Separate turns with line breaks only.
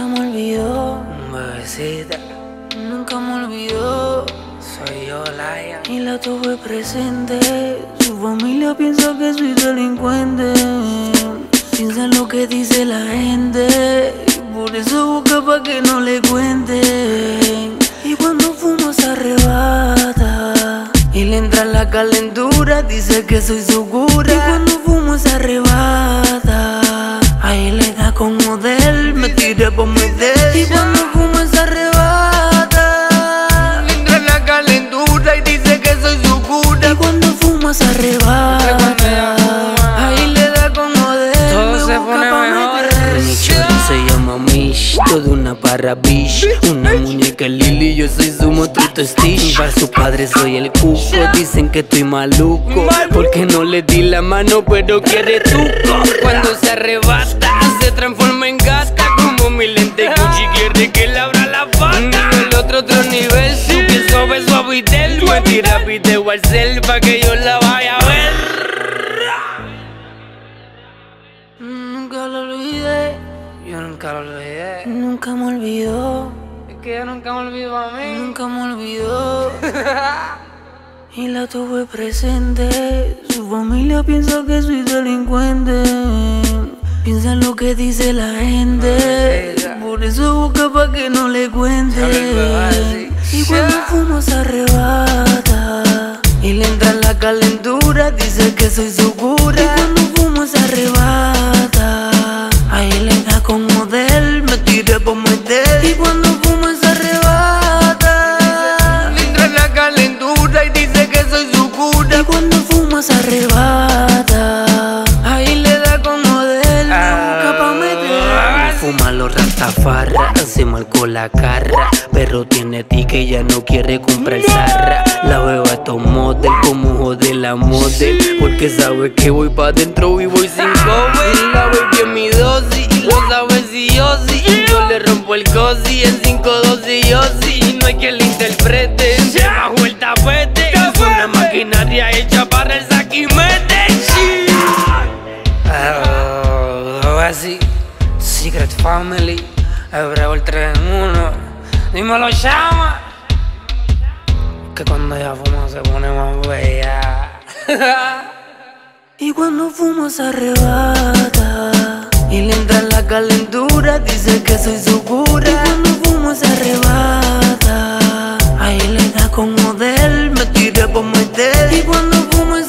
Nunca me olvidó, bebecita. Nunca me olvidó, soy yo, Laia. Y la tuve presente. Su familia piensa que soy delincuente. Piensa en lo que dice la gente. Y por eso busca pa' que no le cuenten. Y cuando fumo se arrebata. Y le entra la calentura, dice que soy su cura. Y cuando fumo se arrebata. Ahí le da con model, me tiré por meter. Y cuando fumo se arrebata. Le entra la calentura y dice que soy su cura. Y cuando fumo se arrebata. Ahí le da con model, todo se pone mejor. Mi chori se llama Mish, toda una parra bish. Una muñeca Lili, yo soy su monstruito Stitch. Para su padre soy el cuco, dicen que estoy maluco. Porque no le di la mano, pero quiere tuco. Cuando se arrebata, se transforma en gata. Como mi lente Gucci quiere que le abra la pata. El otro nivel, su piel suave, suavitel. Me tira video al cel pa' que yo la vaya a ver. Nunca lo olvidé, yo nunca lo olvidé. Nunca me olvidó, es que ella nunca me olvidó a mí. Nunca me olvidó. Y la tuve presente. Su familia piensa que soy delincuente. Piensa en lo que dice la gente. Por eso busca pa' que no le cuente. Y cuando fumo se arrebata. Y le entra la calentura, dice que soy su cura. Y cuando fumo se arrebata. Ahí le da con model, me tiré por meter. Y cuando fumo se arrebata. Le entra la calentura y dice que soy su cura. Y cuando fumo se arrebata. Ahí le da con model, nunca pa' meter. Fuma los rastafarra, hacemos alcohol la carra. Pero tiene tica y ya no quiere comprar zarra. La veo a estos model como jode la model. Porque sabe que voy pa' dentro y voy sin comer. La voy bien mi dosis, y lo sabe si yo sí. Y yo le rompo el cosi en 5-2 y yo sí. Y no hay que le interprete, se bajó el tapete. Es una maquinaria hecha para el saquimete. Así, Secret Family, Hebreo el 3 en 1. Dímelo, llama. Que cuando ella fuma se pone más bella. Y cuando fumo se arrebata. Y le entra la calentura, dice que soy su cura. Y cuando fumo se arrebata. Ahí le da con model, me tiré por meter. Y cuando fumo